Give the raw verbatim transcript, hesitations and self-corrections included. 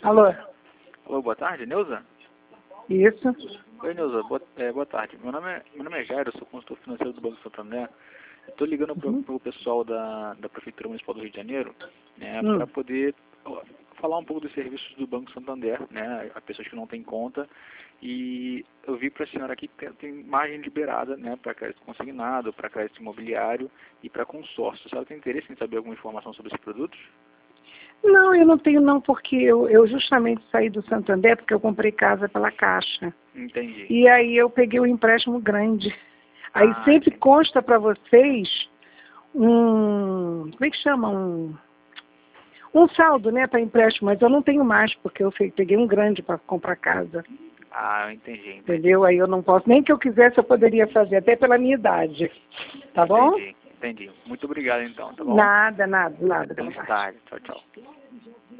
Alô? Alô, boa tarde, Neuza? Isso. Oi, Neuza, boa, é, boa tarde. Meu nome, é, meu nome é Jairo, eu sou consultor financeiro do Banco Santander. Estou ligando para o Uhum. pessoal da, da Prefeitura Municipal do Rio de Janeiro, né, Hum. para poder ó, falar um pouco dos serviços do Banco Santander, né, a pessoas que não têm conta. E eu vi para a senhora aqui que tem, tem margem liberada, né, para crédito consignado, para crédito imobiliário e para consórcio. A senhora tem interesse em saber alguma informação sobre esses produtos? Não, eu não tenho não, porque eu, eu justamente saí do Santander porque eu comprei casa pela Caixa. Entendi. E aí eu peguei um empréstimo grande. Aí Ah, sempre entendi. consta para vocês um, como é que chama? Um, um saldo, né, para empréstimo, mas eu não tenho mais, porque eu fe- peguei um grande para comprar casa. Ah, eu entendi, entendi. Entendeu? Aí eu não posso, nem que eu quisesse eu poderia fazer, até pela minha idade. Tá bom? Entendi, entendi. Muito obrigado então, tá bom? Nada, nada, nada. Boa Feliz tarde. tarde. Tchau, tchau.